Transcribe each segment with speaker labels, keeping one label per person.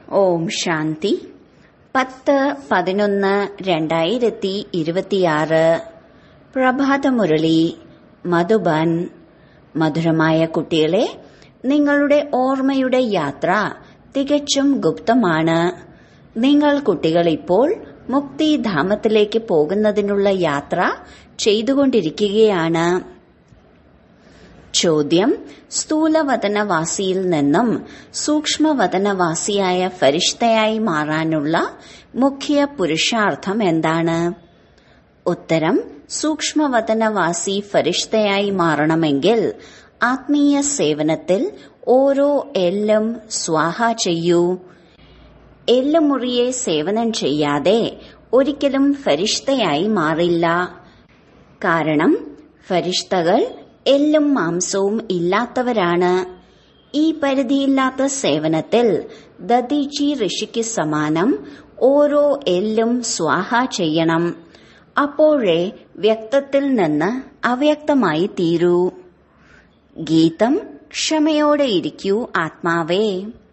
Speaker 1: ഓം ശാന്തി 10-11-2026 പ്രഭാതമുരളി മധുബൻ. മധുരമായ കുട്ടികളെ, നിങ്ങളുടെ ഓർമ്മയുടെ യാത്ര തികച്ചും ഗുപ്തമാണ്. നിങ്ങൾ കുട്ടികൾ ഇപ്പോൾ മുക്തിധാമത്തിലേക്ക് പോകുന്നതിനുള്ള യാത്ര ചെയ്തുകൊണ്ടിരിക്കുകയാണ്. ചോദ്യം: സ്ഥൂലവതനവാസിയിൽ നിന്നും സൂക്ഷ്മവതനവാസിയായ ഫരിഷ്തയായി മാറാനുള്ള മുഖ്യ പുരുഷാർത്ഥം എന്താണ്? ഉത്തരം: സൂക്ഷ്മവതനവാസി ഫരിഷ്തയായി മാറണമെങ്കിൽ ആത്മീയ സേവനത്തിൽ ഓരോ എല്ലും സ്വാഹ ചെയ്യൂ. എല്ലുമുറിയെ സേവനം ചെയ്യാതെ ഒരിക്കലും ഫരിഷ്തയായി മാറില്ല. കാരണം ഫരിഷ്തകൾ എല്ലും മാംസവും ഇല്ലാത്തവരാണ്. ഈ പരിധിയില്ലാത്ത സേവനത്തിൽ ദദീജി ഋഷിക്ക് സമാനം ഓരോ എല്ലും സ്വാഹ ചെയ്യണം. അപ്പോഴേ വ്യക്തത്തിൽ നിന്ന് അവ്യക്തമായി തീരൂ. ഗീതം: ക്ഷമയോടെ ഇരിക്കൂ ആത്മാവേ.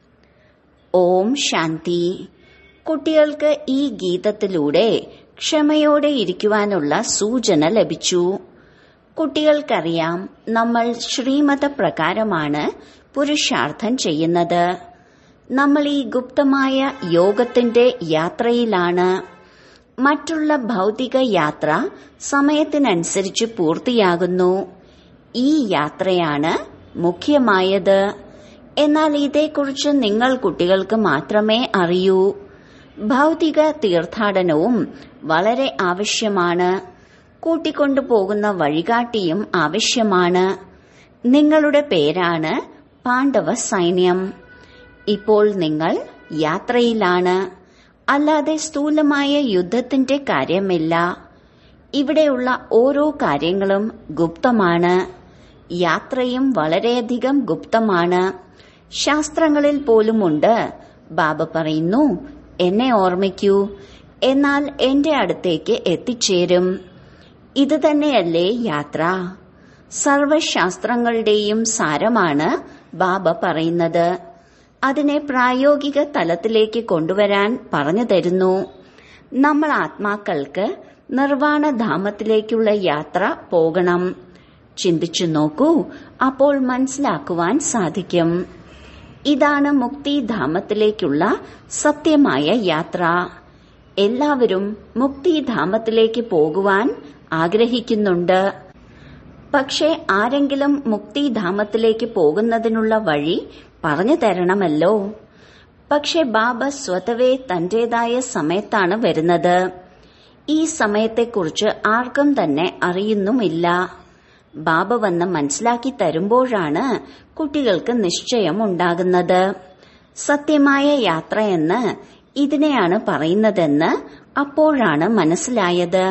Speaker 1: ഓം ശാന്തി. കുട്ടികൾക്ക് ഈ ഗീതത്തിലൂടെ ക്ഷമയോടെ ഇരിക്കുവാനുള്ള സൂചന ലഭിച്ചു. കുട്ടികൾക്കറിയാം, നമ്മൾ ശ്രീമത പ്രകാരമാണ് പുരുഷാർത്ഥം ചെയ്യുന്നത്. നമ്മൾ ഈ ഗുപ്തമായ യോഗത്തിന്റെ യാത്രയിലാണ്. മറ്റുള്ള ഭൗതിക യാത്ര സമയത്തിനനുസരിച്ച് പൂർത്തിയാകുന്നു. ഈ യാത്രയാണ് മുഖ്യമായത്. എന്നാൽ ഇതേക്കുറിച്ച് നിങ്ങൾ കുട്ടികൾക്ക് മാത്രമേ അറിയൂ. ഭൗതിക തീർത്ഥാടനവും വളരെ ആവശ്യമാണ്. കൂട്ടിക്കൊണ്ടുപോകുന്ന വഴികാട്ടിയും ആവശ്യമാണ്. നിങ്ങളുടെ പേരാണ് പാണ്ഡവ സൈന്യം. ഇപ്പോൾ നിങ്ങൾ യാത്രയിലാണ്, അല്ലാതെ സ്ഥൂലമായ യുദ്ധത്തിന്റെ കാര്യമില്ല. ഇവിടെയുള്ള ഓരോ കാര്യങ്ങളും ഗുപ്തമാണ്. യാത്രയും വളരെയധികം ഗുപ്തമാണ്. ശാസ്ത്രങ്ങളിൽ പോലുമുണ്ട്. ബാബ പറയുന്നു, എന്നെ ഓർമ്മിക്കൂ, എന്നാൽ എന്റെ അടുത്തേക്ക് എത്തിച്ചേരും. ഇത് തന്നെയല്ലേ യാത്ര? സർവശാസ്ത്രങ്ങളുടെയും സാരമാണ് ബാബ പറയുന്നത്. അതിനെ പ്രായോഗിക തലത്തിലേക്ക് കൊണ്ടുവരാൻ പറഞ്ഞു തരുന്നു. നമ്മൾ ആത്മാക്കൾക്ക് നിർവാണധാമത്തിലേക്കുള്ള യാത്ര പോകണം. ചിന്തിച്ചു നോക്കൂ, അപ്പോൾ മനസ്സിലാക്കുവാൻ സാധിക്കും. ഇതാണ് മുക്തിധാമത്തിലേക്കുള്ള സത്യമായ യാത്ര. എല്ലാവരും മുക്തിധാമത്തിലേക്ക് പോകുവാൻ ആഗ്രഹിക്കുന്നുണ്ട്. പക്ഷെ ആരെങ്കിലും മുക്തിധാമത്തിലേക്ക് പോകുന്നതിനുള്ള വഴി പറഞ്ഞു തരണമല്ലോ. പക്ഷെ ബാബ സ്വതവേ തന്റേതായ സമയത്താണ് വരുന്നത്. ഈ സമയത്തെക്കുറിച്ച് ആർക്കും തന്നെ അറിയുന്നുമില്ല. ബാബ വന്ന് മനസ്സിലാക്കി തരുമ്പോഴാണ് കുട്ടികൾക്ക് നിശ്ചയമുണ്ടാകുന്നത്. സത്യമായ യാത്രയെന്ന് ഇതിനെയാണ് പറയുന്നതെന്ന് അപ്പോഴാണ് മനസ്സിലായത്.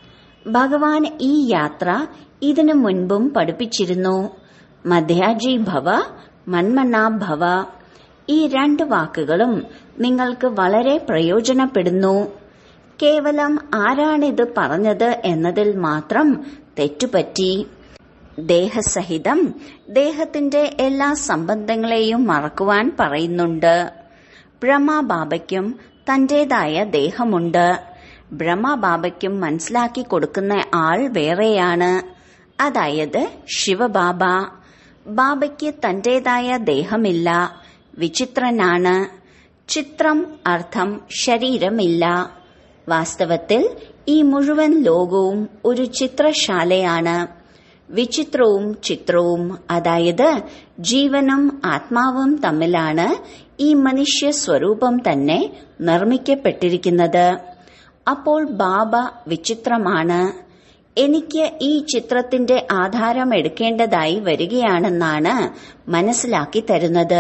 Speaker 1: ഭഗവാൻ ഈ യാത്ര ഇതിനു മുൻപും പഠിപ്പിച്ചിരുന്നു. മധ്യാജി ഭവ, മന്മനാ ഭവ. ഈ രണ്ട് വാക്കുകളും നിങ്ങൾക്ക് വളരെ പ്രയോജനപ്പെടുന്നു. കേവലം ആരാണിത് പറഞ്ഞത് എന്നതിൽ മാത്രം തെറ്റുപറ്റി. ദേഹസഹിതം ദേഹത്തിന്റെ എല്ലാ സംബന്ധങ്ങളെയും മറക്കുവാൻ പറയുന്നുണ്ട്. ബ്രഹ്മബാബയ്ക്കും തന്റേതായ ദേഹമുണ്ട്. ബ്രഹ്മബാബയ്ക്കും മനസ്സിലാക്കി കൊടുക്കുന്ന ആൾ വേറെയാണ്, അതായത് ശിവബാബ. ബാബയ്ക്ക് തന്റേതായ ദേഹമില്ല, വിചിത്രനാണ്. ചിത്രം അർത്ഥം ശരീരമില്ല. വാസ്തവത്തിൽ ഈ മുഴുവൻ ലോകവും ഒരു ചിത്രശാലയാണ്. വിചിത്രവും ചിത്രവും, അതായത് ജീവനും ആത്മാവും തമ്മിലാണ് ഈ മനുഷ്യ സ്വരൂപം തന്നെ നിർമ്മിക്കപ്പെട്ടിരിക്കുന്നത്. അപ്പോൾ ബാബ വിചിത്രമാണ്. എനിക്ക് ഈ ചിത്രത്തിന്റെ ആധാരം എടുക്കേണ്ടതായി വരികയാണെന്നാണ് മനസ്സിലാക്കി തരുന്നത്.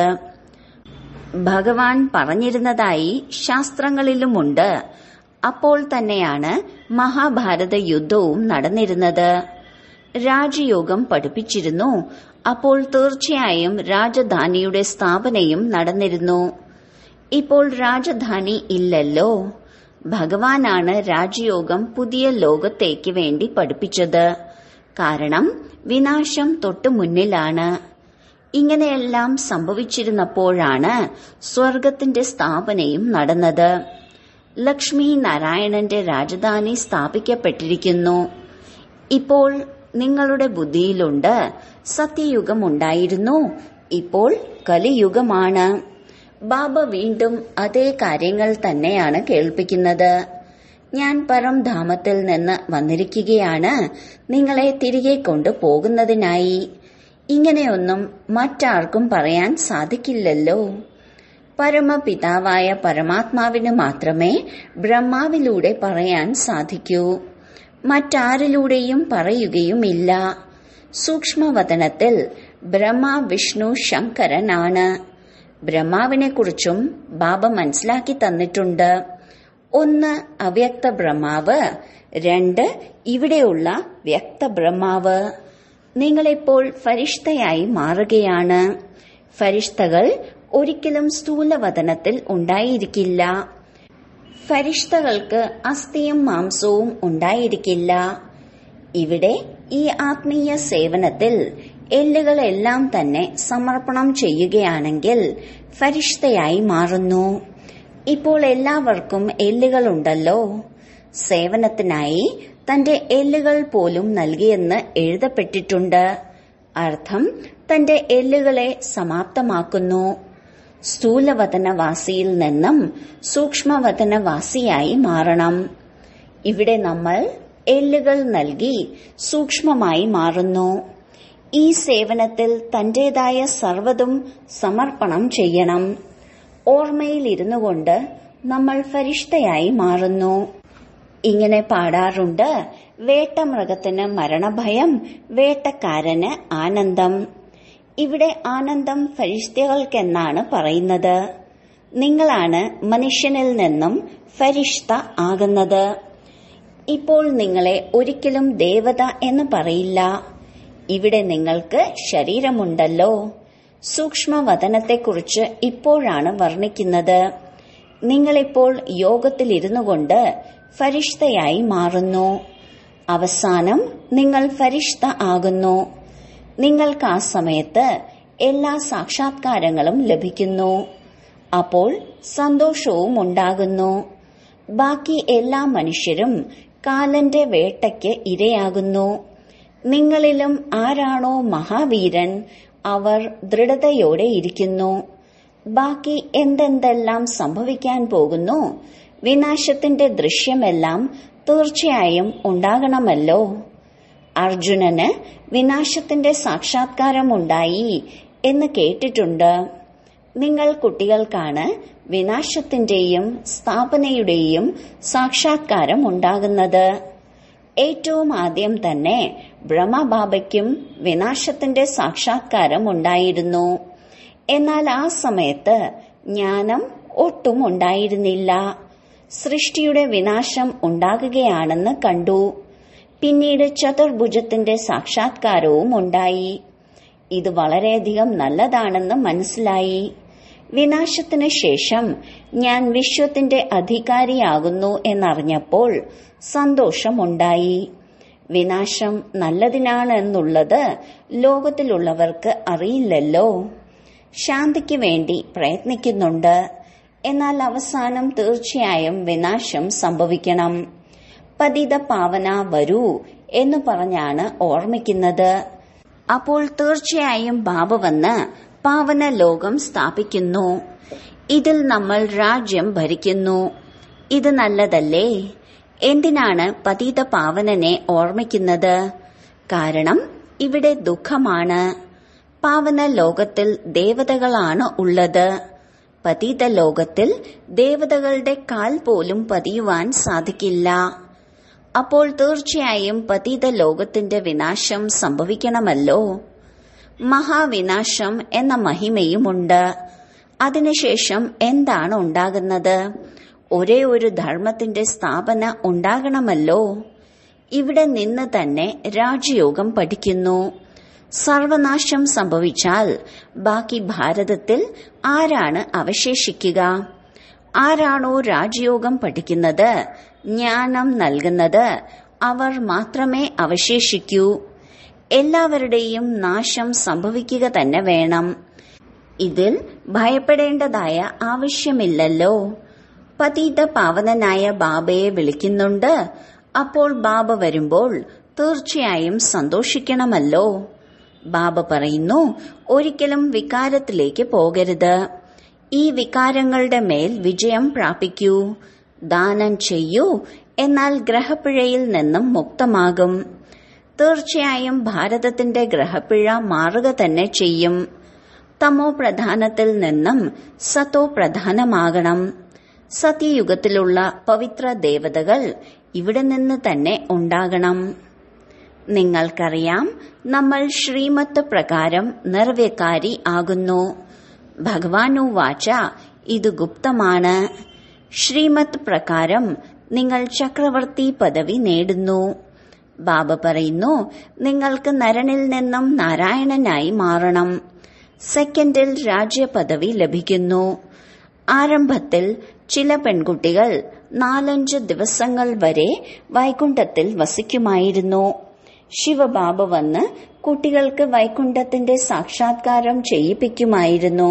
Speaker 1: ഭഗവാൻ പറഞ്ഞിരുന്നതായി ശാസ്ത്രങ്ങളിലുമുണ്ട്. അപ്പോൾ തന്നെയാണ് മഹാഭാരത യുദ്ധവും നടന്നിരുന്നത്. രാജയോഗം പഠിപ്പിച്ചിരുന്നു. അപ്പോൾ തീർച്ചയായും രാജധാനിയുടെ സ്ഥാപനയും നടന്നിരുന്നു. ഇപ്പോൾ രാജധാനി ഇല്ലല്ലോ. ഭഗവാനാണ് രാജയോഗം പുതിയ ലോകത്തേക്ക് വേണ്ടി പഠിപ്പിച്ചത്. കാരണം വിനാശം തൊട്ടു മുന്നിലാണ്. ഇങ്ങനെയെല്ലാം സംഭവിച്ചിരുന്നപ്പോഴാണ് സ്വർഗത്തിന്റെ സ്ഥാപനയും നടന്നത്. ലക്ഷ്മി നാരായണന്റെ രാജധാനി സ്ഥാപിക്കപ്പെട്ടിരിക്കുന്നു. ഇപ്പോൾ നിങ്ങളുടെ ബുദ്ധിയിലുണ്ട്, സത്യയുഗമുണ്ടായിരുന്നു, ഇപ്പോൾ കലിയുഗമാണ്. ബാബ വീണ്ടും അതേ കാര്യങ്ങൾ തന്നെയാണ് കേൾപ്പിക്കുന്നത്. ഞാൻ പരംധാമത്തിൽ നിന്ന് വന്നിരിക്കുകയാണ് നിങ്ങളെ തിരികെ കൊണ്ടുപോകുന്നതിനായി. ഇങ്ങനെയൊന്നും മറ്റാർക്കും പറയാൻ സാധിക്കില്ലല്ലോ. പരമപിതാവായ പരമാത്മാവിന് മാത്രമേ ബ്രഹ്മാവിലൂടെ പറയാൻ സാധിക്കൂ. മറ്റാരിലൂടെയും പറയുകയുമില്ല. സൂക്ഷ്മവതനത്തിൽ ബ്രഹ്മ, വിഷ്ണു, ശങ്കരനാണ്. ബ്രഹ്മാവിനെക്കുറിച്ചും ബാബ മനസ്സിലാക്കി തന്നിട്ടുണ്ട്. 1 അവ്യക്ത ബ്രഹ്മാവ്, 2 ഇവിടെയുള്ള വ്യക്ത ബ്രഹ്മാവ്. നിങ്ങളിപ്പോൾ ഫരിഷ്തയായി മാറുകയാണ്. ഫരിഷ്തകൾ ഒരിക്കലും സ്ഥൂലവതനത്തിൽ ഉണ്ടായിരിക്കില്ല. ഫരിഷ്തകൾക്ക് അസ്ഥിയും മാംസവും ഉണ്ടായിരിക്കില്ല. ഇവിടെ ഈ ആത്മീയ സേവനത്തിൽ എല്ലുകളെല്ലാം തന്നെ സമർപ്പണം ചെയ്യുകയാണെങ്കിൽ ഫരിഷ്തയായി മാറുന്നു. ഇപ്പോൾ എല്ലാവർക്കും എല്ലുകളുണ്ടല്ലോ. സേവനത്തിനായി തന്റെ എല്ലുകൾ പോലും നൽകിയെന്ന് എഴുതപ്പെട്ടിട്ടുണ്ട്. അർത്ഥം തന്റെ എല്ലുകളെ സമാപ്തമാക്കുന്നു. സ്ഥൂലവതനവാസിയിൽ നിന്നും സൂക്ഷ്മവതനവാസിയായി മാറണം. ഇവിടെ നമ്മൾ എല്ലുകൾ നൽകി സൂക്ഷ്മമായി മാറുന്നു. ഈ സേവനത്തിൽ തന്റേതായ സർവ്വതും സമർപ്പണം ചെയ്യണം. ഓർമ്മയിലിരുന്നു കൊണ്ട് നമ്മൾ ഫരിഷ്തയായി മാറുന്നു. ഇങ്ങനെ പാടാറുണ്ട്, വേട്ടമൃഗത്തിന് മരണഭയം, വേട്ടക്കാരന് ആനന്ദം. ഇവിടെ ആനന്ദം ഫരിഷ്തകൾക്കെന്നാണ് പറയുന്നത്. നിങ്ങളാണ് മനുഷ്യനിൽ നിന്നും ഫരിഷ്ത ആകുന്നത്. ഇപ്പോൾ നിങ്ങളെ ഒരിക്കലും ദേവത എന്ന് പറയില്ല. ഇവിടെ നിങ്ങൾക്ക് ശരീരമുണ്ടല്ലോ. സൂക്ഷ്മവതനത്തെക്കുറിച്ച് ഇപ്പോഴാണ് വർണ്ണിക്കുന്നത്. നിങ്ങളിപ്പോൾ യോഗത്തിലിരുന്നു കൊണ്ട് ഫരിഷ്തയായി മാറുന്നു. അവസാനം നിങ്ങൾ ഫരിഷ്ത ആകുന്നു. നിങ്ങൾക്ക് ആ സമയത്ത് എല്ലാ സാക്ഷാത്കാരങ്ങളും ലഭിക്കുന്നു. അപ്പോൾ സന്തോഷവും ഉണ്ടാകുന്നു. ബാക്കി എല്ലാ മനുഷ്യരും കാലന്റെ വേട്ടയ്ക്ക് ഇരയാകുന്നു. നിങ്ങളിലും ആരാണോ മഹാവീരൻ അവർ ദൃഢതയോടെ ഇരിക്കുന്നു. ബാക്കി എന്തെന്തെല്ലാം സംഭവിക്കാൻ പോകുന്നു, വിനാശത്തിന്റെ ദൃശ്യമെല്ലാം തീർച്ചയായും ഉണ്ടാകണമല്ലോ. അർജുനന് വിനാശത്തിന്റെ സാക്ഷാത്കാരമുണ്ടായി എന്ന് കേട്ടിട്ടുണ്ട്. നിങ്ങൾ കുട്ടികൾക്കാണ് വിനാശത്തിന്റെയും സ്ഥാപനയുടെയും സാക്ഷാത്കാരം ഉണ്ടാകുന്നത്. ഏറ്റവും ആദ്യം തന്നെ ബ്രഹ്മബാബയ്ക്കും വിനാശത്തിന്റെ സാക്ഷാത്കാരം ഉണ്ടായിരുന്നു. എന്നാൽ ആ സമയത്ത് ജ്ഞാനം ഒട്ടും ഉണ്ടായിരുന്നില്ല. സൃഷ്ടിയുടെ വിനാശം ഉണ്ടാകുകയാണെന്ന് കണ്ടു. പിന്നീട് ചതുർഭുജത്തിന്റെ സാക്ഷാത്കാരവും ഉണ്ടായി. ഇത് വളരെയധികം നല്ലതാണെന്ന് മനസ്സിലായി. വിനാശത്തിന് ശേഷം ഞാൻ വിശ്വത്തിന്റെ അധികാരിയാകുന്നു എന്നറിഞ്ഞപ്പോൾ സന്തോഷമുണ്ടായി. വിനാശം നല്ലതിനാണെന്നുള്ളത് ലോകത്തിലുള്ളവർക്ക് അറിയില്ലല്ലോ. ശാന്തിക്ക് വേണ്ടി പ്രയത്നിക്കുന്നുണ്ട്. എന്നാൽ അവസാനം തീർച്ചയായും വിനാശം സംഭവിക്കണം. പതിത പാവന വരൂ എന്ന് പറഞ്ഞാണ് ഓർമ്മിക്കുന്നത്. അപ്പോൾ തീർച്ചയായും ബാബ വന്ന് പാവന ലോകം സ്ഥാപിക്കുന്നു. ഇതിൽ നമ്മൾ രാജ്യം ഭരിക്കുന്നു. ഇത് നല്ലതല്ലേ? എന്തിനാണ് പതിത പാവനനെ ഓർമ്മിക്കുന്നത്? കാരണം ഇവിടെ ദുഃഖമാണ്. പാവന ലോകത്തിൽ ദേവതകളാണ് ഉള്ളത്. പതിത ലോകത്തിൽ ദേവതകളുടെ കാൽ പോലും പതിയുവാൻ സാധിക്കില്ല. അപ്പോൾ തീർച്ചയായും പതിത ലോകത്തിന്റെ വിനാശം സംഭവിക്കണമല്ലോ. മഹാവിനാശം എന്ന മഹിമയുമുണ്ട്. അതിനുശേഷം എന്താണ് ഉണ്ടാകുന്നത്? ഒരേ ഒരു ധർമ്മത്തിന്റെ സ്ഥാപന ഉണ്ടാകണമല്ലോ. ഇവിടെ നിന്ന് തന്നെ രാജയോഗം പഠിക്കുന്നു. സർവനാശം സംഭവിച്ചാൽ ബാക്കി ഭാരതത്തിൽ ആരാണ് അവശേഷിക്കുക? ആരാണോ രാജയോഗം പഠിക്കുന്നത്, ജ്ഞാനം നൽകുന്നത്, അവർ മാത്രമേ അവശേഷിക്കൂ. എല്ലാവരുടെയും നാശം സംഭവിക്കുക തന്നെ വേണം. ഇതിൽ ഭയപ്പെടേണ്ടതായ ആവശ്യമില്ലല്ലോ. പതിത പാവനനായ ബാബയെ വിളിക്കുന്നുണ്ട്. അപ്പോൾ ബാബ വരുമ്പോൾ തീർച്ചയായും സന്തോഷിക്കണമല്ലോ. ബാബ പറയുന്നു, ഒരിക്കലും വികാരത്തിലേക്ക് പോകരുത്. ഈ വികാരങ്ങളുടെ മേൽ വിജയം പ്രാപിക്കൂ. ദാനം ചെയ്യൂ, എന്നാൽ ഗ്രഹപ്പിഴയിൽ നിന്നും മുക്തമാകും. തീർച്ചയായും ഭാരതത്തിന്റെ ഗ്രഹപ്പിഴ മാറുക തന്നെ ചെയ്യും. തമോ പ്രധാനത്തിൽ നിന്നും സതോ പ്രധാനമാകണം. സത്യയുഗത്തിലുള്ള പവിത്ര ദേവതകൾ ഇവിടെ നിന്ന് തന്നെ ഉണ്ടാകണം. നിങ്ങൾക്കറിയാം, നമ്മൾ ശ്രീമത്ത് പ്രകാരം നിർവ്യകാരി ആകുന്നു. ഭഗവാനുവാച, ഇത് ഗുപ്തമാണ്. ശ്രീമത്ത് പ്രകാരം നിങ്ങൾ ചക്രവർത്തി പദവി നേടുന്നു. ബാബ പറയുന്നു, നിങ്ങൾക്ക് നരനിൽ നിന്നും നാരായണനായി മാറണം. സെക്കൻഡിൽ രാജ്യപദവി ലഭിക്കുന്നു. ആരംഭത്തിൽ ചില പെൺകുട്ടികൾ 4-5 ദിവസങ്ങൾ വരെ വൈകുണ്ഠത്തിൽ വസിക്കുമായിരുന്നു. ശിവബാബ വന്ന് കുട്ടികൾക്ക് വൈകുണ്ഠത്തിന്റെ സാക്ഷാത്കാരം ചെയ്യിപ്പിക്കുമായിരുന്നു.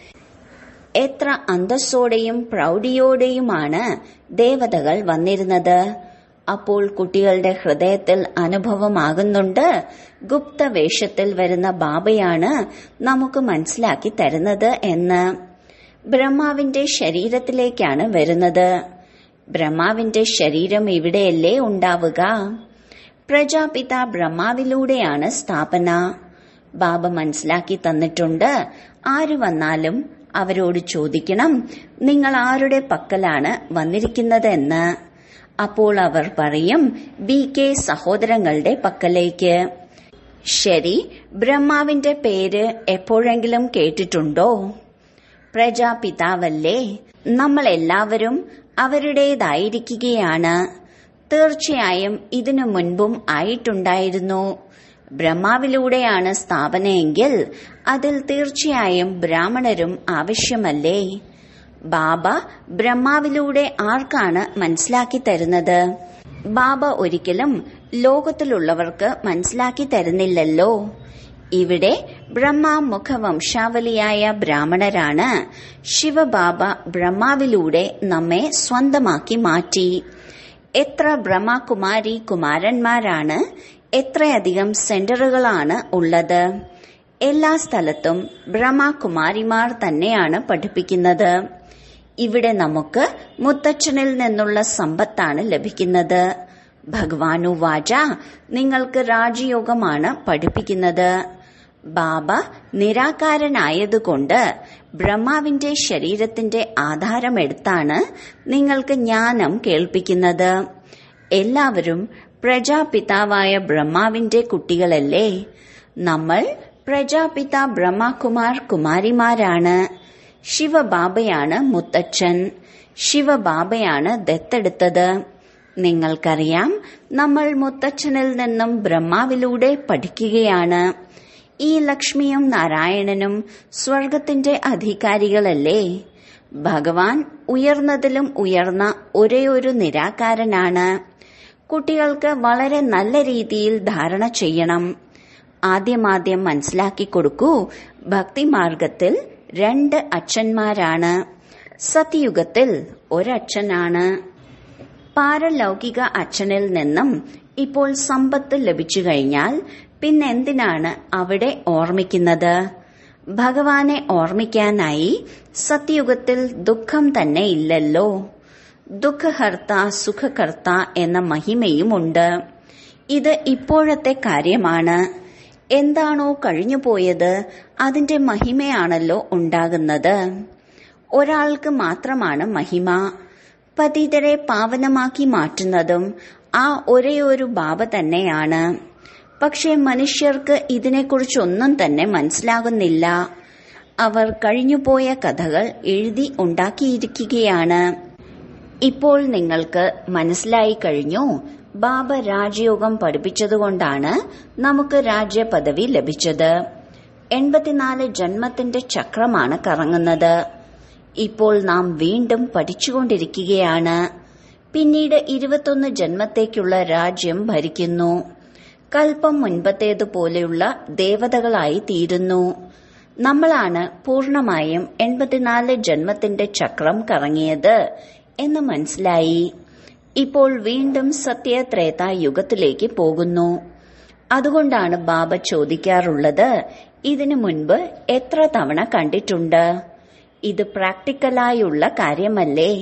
Speaker 1: എത്ര അന്തസ്സോടെയും പ്രൗഢിയോടെയുമാണ് ദേവതകൾ വന്നിരുന്നത്. അപ്പോൾ കുട്ടികളുടെ ഹൃദയത്തിൽ അനുഭവമാകുന്നുണ്ട്, ഗുപ്തവേഷത്തിൽ വരുന്ന ബാബയാണ് നമുക്ക് മനസ്സിലാക്കി തരുന്നത് എന്ന്. ബ്രഹ്മാവിന്റെ ശരീരത്തിലേക്കാണ് വരുന്നത്. ബ്രഹ്മാവിന്റെ ശരീരം ഇവിടെയല്ലേ ഉണ്ടാവുക? പ്രജാപിത ബ്രഹ്മാവിലൂടെയാണ് സ്ഥാപന. ബാബ മനസ്സിലാക്കി തന്നിട്ടുണ്ട്. ആര് വന്നാലും അവരോട് ചോദിക്കണം, നിങ്ങൾ ആരുടെ പക്കലാണ് വന്നിരിക്കുന്നത് എന്ന്. അപ്പോൾ അവർ പറയും, BK സഹോദരങ്ങളുടെ പക്കലേക്ക്. ശരി, ബ്രഹ്മാവിന്റെ പേര് എപ്പോഴെങ്കിലും കേട്ടിട്ടുണ്ടോ? പ്രജാപിതാവല്ലേ? നമ്മൾ എല്ലാവരും അവരുടേതായിരിക്കുകയാണ്. തീർച്ചയായും ഇതിനു മുൻപും ആയിട്ടുണ്ടായിരുന്നു. ബ്രഹ്മാവിലൂടെയാണ് സ്ഥാപനയെങ്കിൽ അതിൽ തീർച്ചയായും ബ്രാഹ്മണരും ആവശ്യമല്ലേ? ബാബ ബ്രഹ്മാവിലൂടെ ആർക്കാണ് മനസ്സിലാക്കി തരുന്നത്? ബാബ ഒരിക്കലും ലോകത്തിലുള്ളവർക്ക് മനസ്സിലാക്കി തരുന്നില്ലല്ലോ. ഇവിടെ ബ്രഹ്മമുഖവംശാവലിയായ ബ്രാഹ്മണരാണ്. ശിവബാബ ബ്രഹ്മാവിലൂടെ നമ്മെ സ്വന്തമാക്കി മാറ്റി. എത്ര ബ്രഹ്മകുമാരി കുമാരന്മാരാണ്, എത്രയധികം സെന്ററുകളാണ് ഉള്ളത്. എല്ലാ സ്ഥലത്തും ബ്രഹ്മകുമാരിമാർ തന്നെയാണ് പഠിപ്പിക്കുന്നത്. ഇവിടെ നമുക്ക് മുത്തച്ഛനിൽ നിന്നുള്ള സമ്പത്താണ് ലഭിക്കുന്നത്. ഭഗവാനുവാച, നിങ്ങൾക്ക് രാജയോഗമാണ് പഠിപ്പിക്കുന്നത്. ബാബ നിരാകാരനായതുകൊണ്ട് ബ്രഹ്മാവിന്റെ ശരീരത്തിന്റെ ആധാരമെടുത്താണ് നിങ്ങൾക്ക് ജ്ഞാനം കേൾപ്പിക്കുന്നത്. എല്ലാവരും പ്രജാപിതാവായ ബ്രഹ്മാവിന്റെ കുട്ടികളല്ലേ? നമ്മൾ പ്രജാപിത ബ്രഹ്മകുമാർ കുമാരിമാരാണ്. ശിവബാബയാണ് മുത്തച്ഛൻ. ശിവബാബയാണ് ദത്തെടുത്തത്. നിങ്ങൾക്കറിയാം, നമ്മൾ മുത്തച്ഛനിൽ നിന്നും ബ്രഹ്മാവിലൂടെ പഠിക്കുകയാണ്. ഈ ലക്ഷ്മിയും നാരായണനും സ്വർഗത്തിന്റെ അധികാരികളല്ലേ? ഭഗവാൻ ഉയർന്നതിലും ഉയർന്ന ഒരേയൊരു നിരാകാരനാണ്. കുട്ടികൾക്ക് വളരെ നല്ല രീതിയിൽ ധാരണ ചെയ്യണം. ആദ്യമാദ്യം മനസ്സിലാക്കി കൊടുക്കൂ, ഭക്തിമാർഗത്തിൽ 2 അച്ഛന്മാരാണ്. സത്യയുഗത്തിൽ ഒരച്ഛനാണ്. പാരലൗകിക അച്ഛനിൽ നിന്നും ഇപ്പോൾ സമ്പത്ത് ലഭിച്ചു കഴിഞ്ഞാൽ പിന്നെന്തിനാണ് അവിടെ ഓർമ്മിക്കുന്നത്? ഭഗവാനെ ഓർമ്മിക്കാനായി സത്യയുഗത്തിൽ ദുഃഖം തന്നെ ഇല്ലല്ലോ. ദുഃഖഹർത്ത സുഖകർത്ത എന്ന മഹിമയുമുണ്ട്. ഇത് ഇപ്പോഴത്തെ കാര്യമാണ്. എന്താണോ കഴിഞ്ഞുപോയത് അതിന്റെ മഹിമയാണല്ലോ ഉണ്ടാകുന്നത്. ഒരാൾക്ക് മാത്രമാണ് മഹിമ. പതിതരെ പാവനമാക്കി മാറ്റുന്നതും ആ ഒരേയൊരു ബാബ തന്നെയാണ്. പക്ഷെ മനുഷ്യർക്ക് ഇതിനെക്കുറിച്ചൊന്നും തന്നെ മനസ്സിലാകുന്നില്ല. അവർ കഴിഞ്ഞുപോയ കഥകൾ എഴുതി ഉണ്ടാക്കിയിരിക്കുകയാണ്. ഇപ്പോൾ നിങ്ങൾക്ക് മനസ്സിലായി കഴിഞ്ഞു. ബാബ രാജയോഗം പഠിപ്പിച്ചതുകൊണ്ടാണ് നമുക്ക് രാജ്യപദവി ലഭിച്ചത്. 84 ജന്മത്തിന്റെ ചക്രമാണ് കറങ്ങുന്നത്. ഇപ്പോൾ നാം വീണ്ടും പഠിച്ചുകൊണ്ടിരിക്കുകയാണ്. പിന്നീട് 21 ജന്മത്തേക്കുള്ള രാജ്യം ഭരിക്കുന്നു. കൽപ്പം മുൻപത്തേതുപോലെയുള്ള ദേവതകളായി തീരുന്നു. നമ്മളാണ് പൂർണമായും 84 ജന്മത്തിന്റെ ചക്രം കറങ്ങിയത് എന്ന് മനസ്സിലായി. ഇപ്പോൾ വീണ്ടും സത്യത്രേതാ യുഗത്തിലേക്ക് പോകുന്നു. അതുകൊണ്ടാണ് ബാബ ചോദിക്കാറുള്ളത്, ഇതിനു മുൻപ് എത്ര തവണ കണ്ടിട്ടുണ്ട്? ഇത് പ്രാക്ടിക്കലായുള്ള കാര്യമല്ലേ?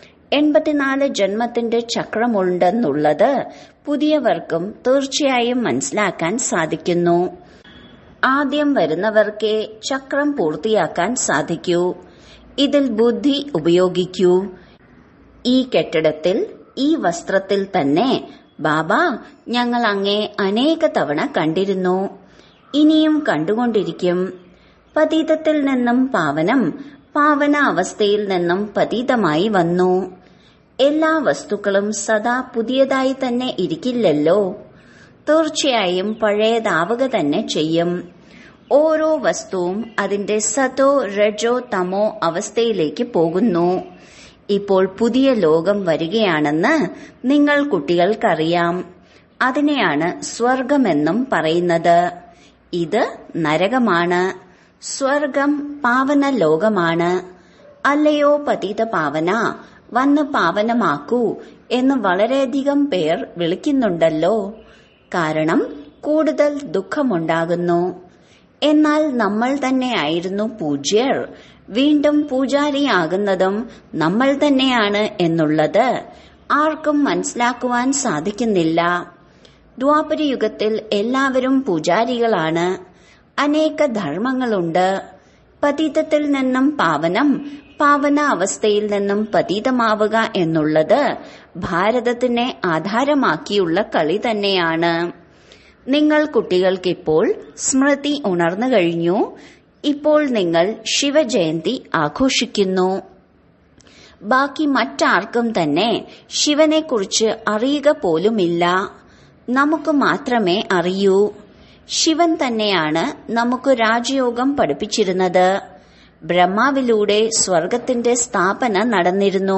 Speaker 1: 84 ജന്മത്തിന്റെ ചക്രമുണ്ടെന്നുള്ളത് പുതിയവർക്കും തീർച്ചയായും മനസ്സിലാക്കാൻ സാധിക്കുന്നു. ആദ്യം വരുന്നവർക്കേ ചക്രം പൂർത്തിയാക്കാൻ സാധിക്കൂ. ഇതിൽ ബുദ്ധി ഉപയോഗിക്കൂ. ഈ കെട്ടിടത്തിൽ, ഈ വസ്ത്രത്തിൽ തന്നെ ബാബ, ഞങ്ങൾ അങ്ങേ അനേക തവണ കണ്ടിരുന്നു, ഇനിയും കണ്ടുകൊണ്ടിരിക്കും. പതീതത്തിൽ നിന്നും പാവനം, പാവന അവസ്ഥയിൽ നിന്നും പതീതമായി വന്നു. എല്ലാ വസ്തുക്കളും സദാ പുതിയതായി തന്നെ ഇരിക്കില്ലല്ലോ. തീർച്ചയായും പഴയതാവുക തന്നെ ചെയ്യും. ഓരോ വസ്തുവും അതിന്റെ സതോ രജോ തമോ അവസ്ഥയിലേക്ക് പോകുന്നു. ഇപ്പോൾ പുതിയ ലോകം വരികയാണെന്ന് നിങ്ങൾ കുട്ടികൾക്കറിയാം. അതിനെയാണ് സ്വർഗമെന്നും പറയുന്നത്. ഇത് നരകമാണ്. സ്വർഗം പാവന ലോകമാണ്. അല്ലയോ പതിത പാവന, വന്ന് പാവനമാക്കൂ എന്ന് വളരെയധികം പേർ വിളിക്കുന്നുണ്ടല്ലോ. കാരണം കൂടുതൽ ദുഃഖമുണ്ടാകുന്നു. എന്നാൽ നമ്മൾ തന്നെയായിരുന്നു പൂജ്യർ. വീണ്ടും പൂജാരിയാകുന്നതും നമ്മൾ തന്നെയാണ് എന്നുള്ളത് ആർക്കും മനസ്സിലാക്കുവാൻ സാധിക്കുന്നില്ല. ദ്വാപരയുഗത്തിൽ എല്ലാവരും പൂജാരികളാണ്. അനേക ധർമ്മങ്ങളുണ്ട്. പതീതത്തിൽ നിന്നും പാവനം, പാവന അവസ്ഥയിൽ നിന്നും പതീതമാവുക എന്നുള്ളത് ഭാരതത്തിനെ ആധാരമാക്കിയുള്ള കളി തന്നെയാണ്. നിങ്ങൾ കുട്ടികൾക്കിപ്പോൾ സ്മൃതി ഉണർന്നു കഴിഞ്ഞു. ഇപ്പോൾ നിങ്ങൾ ശിവജയന്തി ആഘോഷിക്കുന്നു. ബാക്കി മറ്റാർക്കും തന്നെ ശിവനെക്കുറിച്ച് അറിയുക പോലുമില്ല. നമുക്ക് മാത്രമേ അറിയൂ. ശിവൻ തന്നെയാണ് നമുക്ക് രാജയോഗം പഠിപ്പിച്ചിരുന്നത്. ബ്രഹ്മാവിലൂടെ സ്വർഗത്തിന്റെ സ്ഥാപന നടന്നിരുന്നു.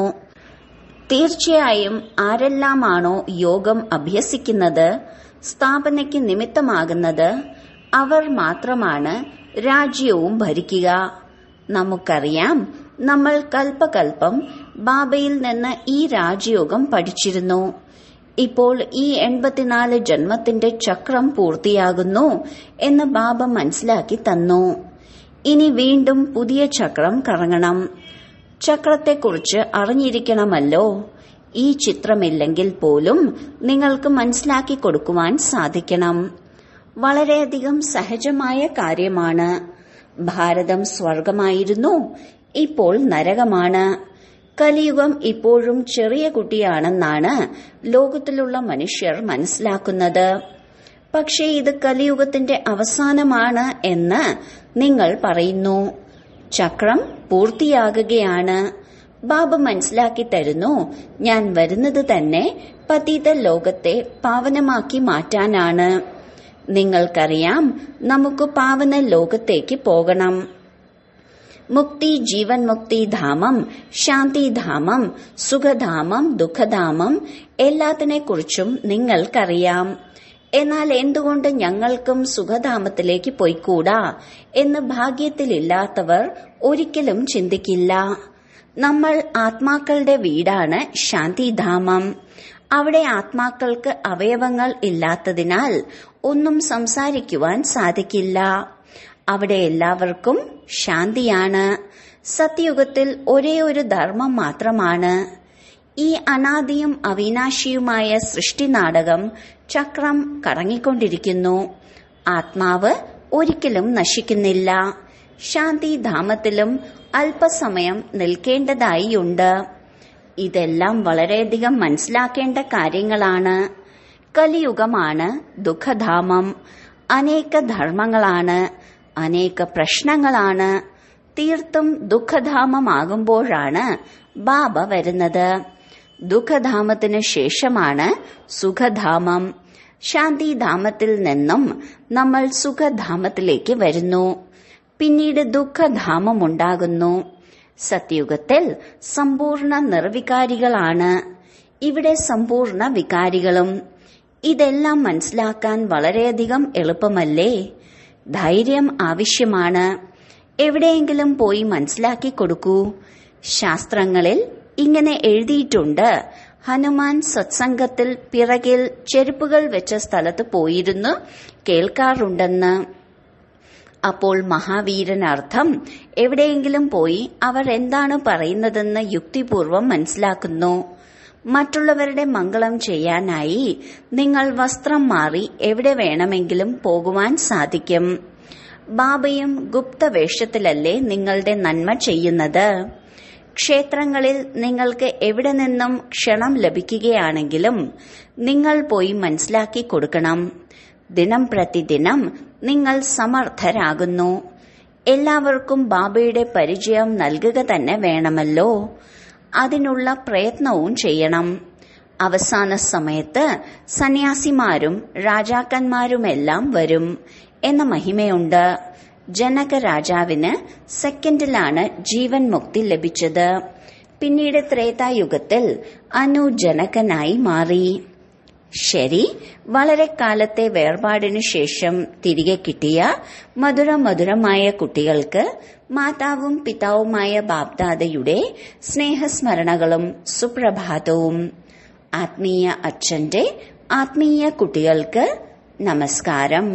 Speaker 1: തീർച്ചയായും ആരെല്ലാമാണോ യോഗം അഭ്യസിക്കുന്നത്, സ്ഥാപനയ്ക്ക് നിമിത്തമാകുന്നത്, അവർ മാത്രമാണ് രാജ്യവും ഭരിക്കുക. നമുക്കറിയാം, നമ്മൾ കൽപ്പകൽപ്പം ബാബയിൽ നിന്ന് ഈ രാജയോഗം പഠിച്ചിരുന്നു. ഇപ്പോൾ ഈ 84 ജന്മത്തിന്റെ ചക്രം പൂർത്തിയാകുന്നു എന്ന് ബാബ മനസ്സിലാക്കി തന്നു. ഇനി വീണ്ടും പുതിയ ചക്രം കറങ്ങണം. ചക്രത്തെക്കുറിച്ച് അറിഞ്ഞിരിക്കണമല്ലോ. ഈ ചിത്രമില്ലെങ്കിൽ പോലും നിങ്ങൾക്ക് മനസ്സിലാക്കി കൊടുക്കുവാൻ സാധിക്കണം. വളരെയധികം സഹജമായ കാര്യമാണ്. ഭാരതം സ്വർഗമായിരുന്നു, ഇപ്പോൾ നരകമാണ്. കലിയുഗം ഇപ്പോഴും ചെറിയ കുട്ടിയാണെന്നാണ് ലോകത്തിലുള്ള മനുഷ്യർ മനസ്സിലാക്കുന്നത്. പക്ഷേ ഇത് കലിയുഗത്തിന്റെ അവസാനമാണ് എന്ന് നിങ്ങൾ പറയുന്നു. ചക്രം പൂർത്തിയാകുകയാണ്. ബാബ മനസ്സിലാക്കി തരുന്നു, ഞാൻ വരുന്നത് തന്നെ പതിത ലോകത്തെ പാവനമാക്കി മാറ്റാനാണ്. നിങ്ങൾക്കറിയാം, നമുക്ക് പാവന ലോകത്തേക്ക് പോകണം. മുക്തി, ജീവൻ മുക്തി ധാമം, ശാന്തിധാമം, സുഖധാമം, ദുഃഖധാമം എല്ലാത്തിനെക്കുറിച്ചും നിങ്ങൾക്കറിയാം. എന്നാൽ എന്തുകൊണ്ട് ഞങ്ങൾക്കും സുഖധാമത്തിലേക്ക് പോയിക്കൂടാ എന്ന് ഭാഗ്യത്തിലില്ലാത്തവർ ഒരിക്കലും ചിന്തിക്കില്ല. നമ്മൾ ആത്മാക്കളുടെ വീടാണ് ശാന്തിധാമം. അവിടെ ആത്മാക്കൾക്ക് അവയവങ്ങൾ ഇല്ലാത്തതിനാൽ ഒന്നും സംസാരിക്കുവാൻ സാധിക്കില്ല. അവിടെ എല്ലാവർക്കും ശാന്തിയാണ്. സത്യയുഗത്തിൽ ഒരേ ഒരു ധർമ്മം മാത്രമാണ്. ഈ അനാദിയും അവിനാശിയുമായ സൃഷ്ടി നാടകം ചക്രം കറങ്ങിക്കൊണ്ടിരിക്കുന്നു. ആത്മാവ് ഒരിക്കലും നശിക്കുന്നില്ല. ശാന്തിധാമത്തിലും അല്പസമയം നിൽക്കേണ്ടതായിയുണ്ട്. ഇതെല്ലാം വളരെയധികം മനസ്സിലാക്കേണ്ട കാര്യങ്ങളാണ്. കലിയുഗമാണ് ദുഃഖധാമം. അനേക ധർമ്മങ്ങളാണ്, അനേക പ്രശ്നങ്ങളാണ്. തീർത്തും ദുഃഖധാമമാകുമ്പോഴാണ് ബാബ വരുന്നത്. ദുഃഖധാമത്തിന് ശേഷമാണ് സുഖധാമം. ശാന്തിധാമത്തിൽ നിന്നും നമ്മൾ സുഖധാമത്തിലേക്ക് വരുന്നു. പിന്നീട് ദുഃഖധാമമുണ്ടാകുന്നു. സത്യുഗത്തിൽ സമ്പൂർണ്ണ നിർവികാരികളാണ്. ഇവിടെ സമ്പൂർണ്ണ വികാരികളും. ഇതെല്ലാം മനസ്സിലാക്കാൻ വളരെയധികം എളുപ്പമല്ലേ? ധൈര്യം ആവശ്യമാണ്. എവിടെയെങ്കിലും പോയി മനസ്സിലാക്കി കൊടുക്കൂ. ശാസ്ത്രങ്ങളിൽ ഇങ്ങനെ എഴുതിയിട്ടുണ്ട്, ഹനുമാൻ സത്സംഗത്തിൽ പിറകിൽ ചെരുപ്പുകൾ വെച്ച സ്ഥലത്ത് പോയിരുന്നു കേൾക്കാറുണ്ടെന്ന്. അപ്പോൾ മഹാവീരനർത്ഥം എവിടെയെങ്കിലും പോയി അവർ എന്താണ് പറയുന്നതെന്ന് യുക്തിപൂർവം മനസ്സിലാക്കുന്നു. മറ്റുള്ളവരുടെ മംഗളം ചെയ്യാനായി നിങ്ങൾ വസ്ത്രം മാറി എവിടെ വേണമെങ്കിലും പോകുവാൻ സാധിക്കും. ബാബയും ഗുപ്തവേഷത്തിലല്ലേ നിങ്ങളുടെ നന്മ ചെയ്യുന്നത്? ക്ഷേത്രങ്ങളിൽ നിങ്ങൾക്ക് എവിടെ നിന്നും ക്ഷണം ലഭിക്കുകയാണെങ്കിലും നിങ്ങൾ പോയി മനസ്സിലാക്കി കൊടുക്കണം. ദിനം പ്രതിദിനം നിങ്ങൾ സമർത്ഥരാകുന്നു. എല്ലാവർക്കും ബാബയുടെ പരിചയം നൽകുക തന്നെ വേണമല്ലോ. അതിനുള്ള പ്രയത്നവും ചെയ്യണം. അവസാന സമയത്ത് സന്യാസിമാരും രാജാക്കന്മാരുമെല്ലാം വരും എന്ന മഹിമയുണ്ട്. ജനക രാജാവിന് സെക്കൻഡിലാണ് ജീവൻ മുക്തി ലഭിച്ചത്. പിന്നീട് ത്രേതായുഗത്തിൽ അനുജനകനായി മാറി. ശരി, വളരെ കാലത്തെ വേർപാടിനു ശേഷം തിരികെ കിട്ടിയ മധുരമായ കുട്ടികൾക്ക് മാതാവും പിതാവുമായ ബാബ്ദാദയുടെ സ്നേഹസ്മരണകളും സുപ്രഭാതവും. ആത്മീയ അച്ഛന്റെ ആത്മീയ കുട്ടികൾക്ക് നമസ്കാരം.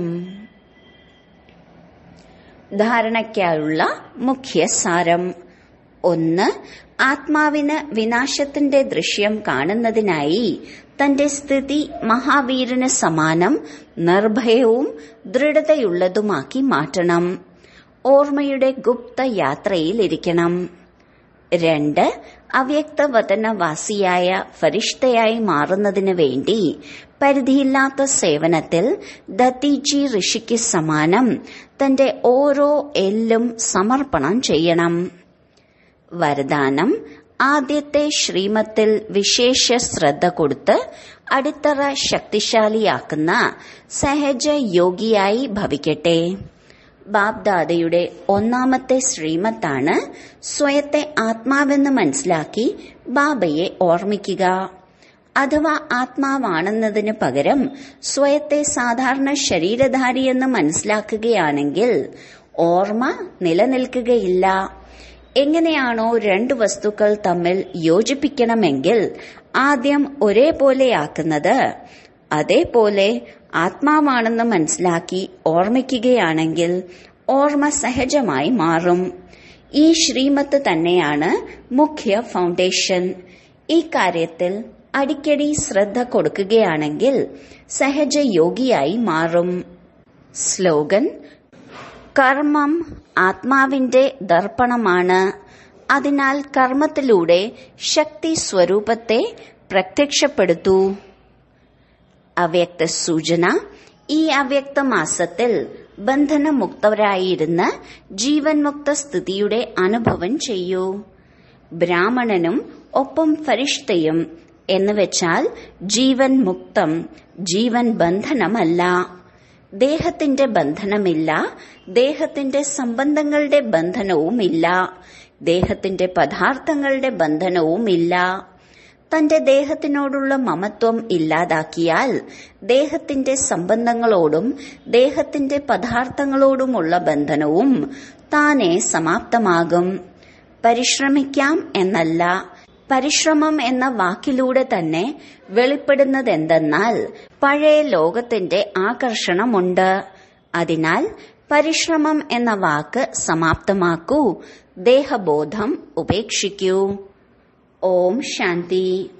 Speaker 1: ധാരണയ്ക്കായുള്ള മുഖ്യ സാരം. 1. ആത്മാവിന് വിനാശത്തിന്റെ ദൃശ്യം കാണുന്നതിനായി തന്റെ സ്ഥിതി മഹാവീരന് സമാനം നിർഭയവും ദൃഢതയുള്ളതുമാക്കി മാറ്റണം. ഓർമ്മയുടെ ഗുപ്ത യാത്രയിലിരിക്കണം. 2. അവ്യക്തവതനവാസിയായ ഫരിഷ്തയായി മാറുന്നതിനു വേണ്ടി പരിധിയില്ലാത്ത സേവനത്തിൽ ദത്തീജി ഋഷിക്ക് സമാനം തന്റെ ഓരോ എല്ലും സമർപ്പണം ചെയ്യണം. വരദാനം. ആദ്യത്തെ ശ്രീമത്തിൽ വിശേഷ ശ്രദ്ധ കൊടുത്ത് അടിത്തറ ശക്തിശാലിയാക്കുന്ന സഹജ യോഗിയായി ഭവിക്കട്ടെ. ബാബ്ദാദയുടെ ഒന്നാമത്തെ ശ്രീമത്താണ് സ്വയത്തെ ആത്മാവെന്ന് മനസ്സിലാക്കി ബാബയെ ഓർമ്മിക്കുക. അഥവാ ആത്മാവാണെന്നതിന് പകരം സ്വയത്തെ സാധാരണ ശരീരധാരിയെന്ന് മനസ്സിലാക്കുകയാണെങ്കിൽ ഓർമ്മ നിലനിൽക്കുകയില്ല. എങ്ങനെയാണോ രണ്ട് വസ്തുക്കൾ തമ്മിൽ യോജിപ്പിക്കണമെങ്കിൽ ആദ്യം ഒരേപോലെയാക്കുന്നത്, അതേപോലെ ആത്മാവാണെന്ന് മനസ്സിലാക്കി ഓർമ്മിക്കുകയാണെങ്കിൽ ഓർമ്മ സഹജമായി മാറും. ഈ ശ്രീമത്ത് തന്നെയാണ് മുഖ്യ ഫൗണ്ടേഷൻ. ഈ കാര്യത്തിൽ അടിക്കടി ശ്രദ്ധ കൊടുക്കുകയാണെങ്കിൽ സഹജ യോഗിയായി മാറും. സ്ലോഗൻ. കർമ്മം ആത്മാവിന്റെ ദർപ്പണമാണ്. അതിനാൽ കർമ്മത്തിലൂടെ ശക്തി സ്വരൂപത്തെ പ്രത്യക്ഷപ്പെടുത്തൂ. അവ്യക്ത സൂചന. ഈ അവ്യക്ത മാസത്തിൽ ബന്ധനമുക്തരായിരുന്ന് ജീവൻ മുക്ത സ്ഥിതിയുടെ അനുഭവം ചെയ്യൂ. ബ്രാഹ്മണനും ഒപ്പം ഫരിഷ്തയും എന്നുവെച്ചാൽ ജീവൻ മുക്തം, ജീവൻ ബന്ധനമല്ല. ദേഹത്തിന്റെ ബന്ധനമില്ല, ദേഹത്തിന്റെ സംബന്ധങ്ങളുടെ ബന്ധനവുമില്ല, ദേഹത്തിന്റെ പദാർത്ഥങ്ങളുടെ ബന്ധനവുമില്ല. തന്റെ ദേഹത്തിനോടുള്ള മമത്വം ഇല്ലാതാക്കിയാൽ ദേഹത്തിന്റെ സംബന്ധങ്ങളോടും ദേഹത്തിന്റെ പദാർത്ഥങ്ങളോടുമുള്ള ബന്ധനവും താനെ സമാപ്തമാകും. പരിശ്രമിക്കാം എന്നല്ല, പരിശ്രമം എന്ന വാക്കിലൂടെ തന്നെ വെളിപ്പെടുന്നതെന്തെന്നാൽ പഴയ ലോകത്തിന്റെ ആകർഷണമുണ്ട്. അതിനാൽ പരിശ്രമം എന്ന വാക്ക് സമാപ്തമാക്കൂ, ദേഹബോധം ഉപേക്ഷിക്കൂ. ഓം ശാന്തി.